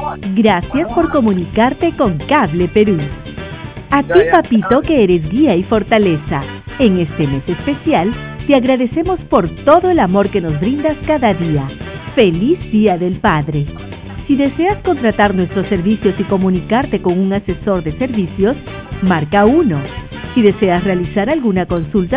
Gracias por comunicarte con Cable Perú. A ti, papito, que eres guía y fortaleza. En este mes especial, te agradecemos por todo el amor que nos brindas cada día. ¡Feliz Día del Padre! Si deseas contratar nuestros servicios y comunicarte con un asesor de servicios, marca 1. Si deseas realizar alguna consulta,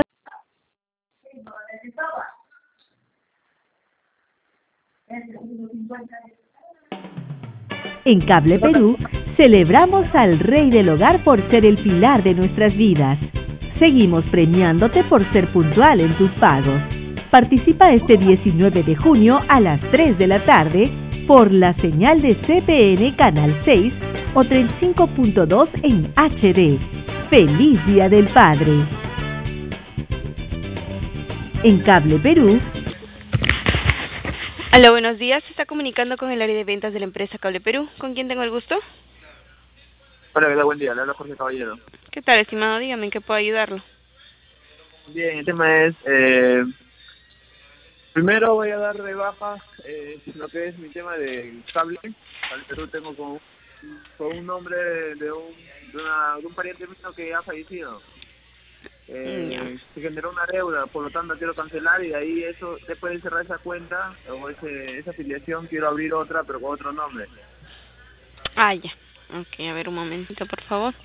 en Cable Perú, celebramos al Rey del Hogar por ser el pilar de nuestras vidas. Seguimos premiándote por ser puntual en tus pagos. Participa este 19 de junio a las 3 de la tarde por la señal de CPN Canal 6 o 35.2 en HD. ¡Feliz Día del Padre! En Cable Perú. Aló, buenos días. Se está comunicando con el área de ventas de la empresa Cable Perú. ¿Con quién tengo el gusto? Hola, ¿qué tal? Buen día. Le habla Jorge Caballero. ¿Qué tal, estimado? Dígame en qué puedo ayudarlo. Bien, el tema es... primero voy a dar de baja lo que es mi tema de cable. Cable Perú tengo con un nombre de un pariente mío que ha fallecido. Se generó una deuda, por lo tanto quiero cancelar y de ahí eso, después de cerrar esa cuenta o esa afiliación, quiero abrir otra pero con otro nombre. Ah, ya. Ok, a ver un momentito, por favor.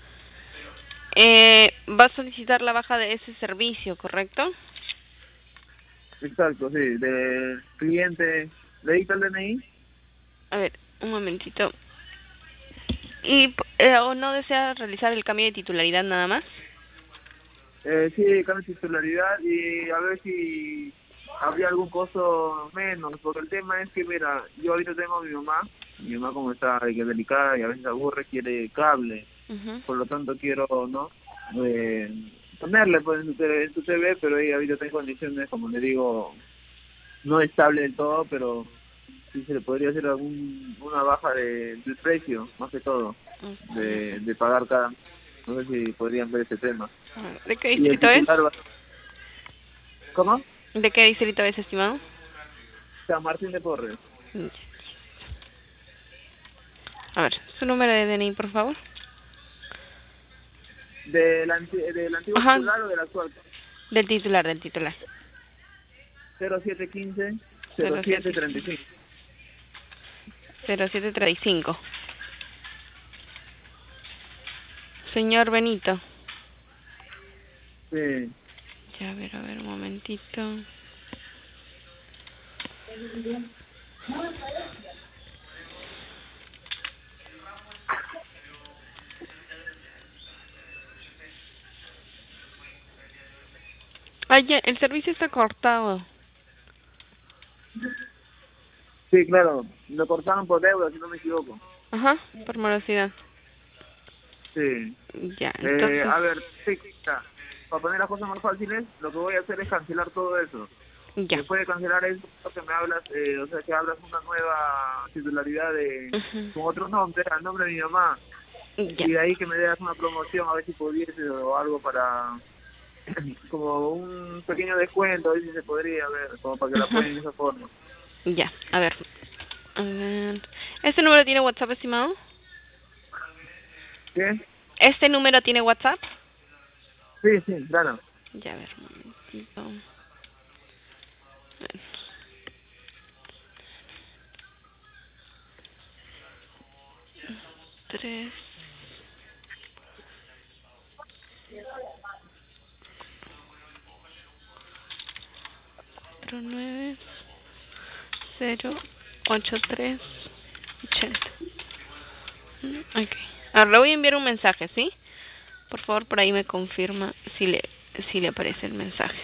Va a solicitar la baja de ese servicio, ¿correcto? Exacto, sí, del cliente. ¿Le dicta el DNI? A ver, un momentito. ¿Y o no desea realizar el cambio de titularidad nada más? Sí, cambio de titularidad y a ver si habría algún costo menos, porque el tema es que, mira, yo ahorita tengo a mi mamá como está, que es delicada y a veces aburre, quiere cable, por lo tanto quiero, ¿no? Ponerle pues en su TV, pero ella ahorita está en condiciones, como le digo, no estable del todo, pero sí se le podría hacer una baja del precio, más que todo, de pagar cada... No sé si podrían ver ese tema. ¿De qué distrito es? ¿Cómo? ¿De qué distrito es, estimado? San Martín de Porres. A ver, su número de DNI, por favor. ¿Del antiguo titular o del actual? Del titular. 0715 0735. 0735. Señor Benito. Sí. Ya, a ver, un momentito. Ah, ya, el servicio está cortado. Sí, claro. Lo cortaron por deuda, si no me equivoco. Ajá, por morosidad. Sí. Ya, entonces... A ver, sí, ya. Para poner las cosas más fáciles, lo que voy a hacer es cancelar todo eso. Ya. Después de cancelar eso, que me hablas, o sea, que hablas una nueva titularidad con otro nombre, al nombre de mi mamá. Ya. Y de ahí que me das una promoción, a ver si pudiese o algo para... como un pequeño descuento, a ver si se podría ver, como para que la apoyen de esa forma. Ya, a ver. ¿Este número tiene WhatsApp, estimado? ¿Qué? ¿Este número tiene WhatsApp? Sí, claro. Ya, a ver, un momentito. Tres. 49-083-80. Ok. Ahora le voy a enviar un mensaje, ¿sí? Por favor, por ahí me confirma si le aparece el mensaje.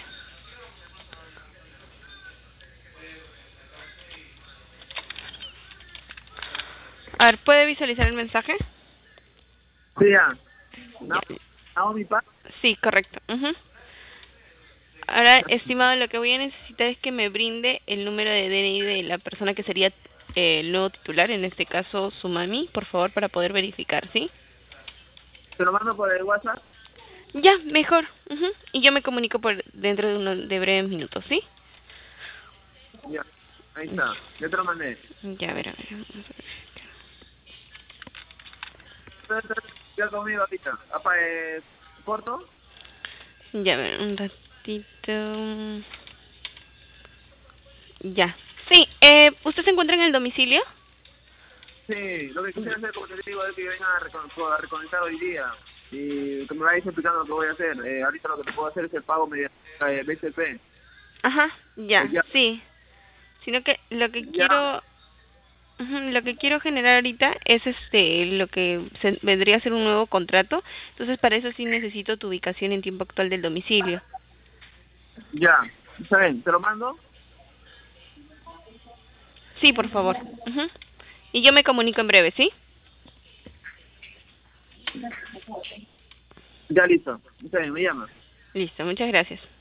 A ver, ¿puede visualizar el mensaje? Sí, ya. ¿Naomi Paz? Sí, correcto. Ahora, estimado, lo que voy a necesitar es que me brinde el número de DNI de la persona que sería el nuevo titular, en este caso su mami, por favor, para poder verificar, ¿sí? ¿Te lo mando por el WhatsApp? Ya, mejor. Y yo me comunico dentro de breves minutos, ¿sí? Ya, ahí está. Yo te lo mandé. Ya, a ver. Ya conmigo ahorita. Apa, ¿corto? Ya, a ver, un ratito. Ya. Sí, ¿usted se encuentra en el domicilio? Sí, lo que quisiera hacer, como te digo, es que venga a reconectar hoy día. Y que me vayas explicando lo que voy a hacer. Ahorita lo que te puedo hacer es el pago mediante BCP. Ajá, ya, Ya. sí. Sino que lo que Ya. quiero... Lo que quiero generar ahorita es lo que vendría a ser un nuevo contrato. Entonces, para eso sí necesito tu ubicación en tiempo actual del domicilio. Ya. Está bien, ¿te lo mando? Sí, por favor. Y yo me comunico en breve, ¿sí? Ya listo. Está bien, me llama. Listo, muchas gracias.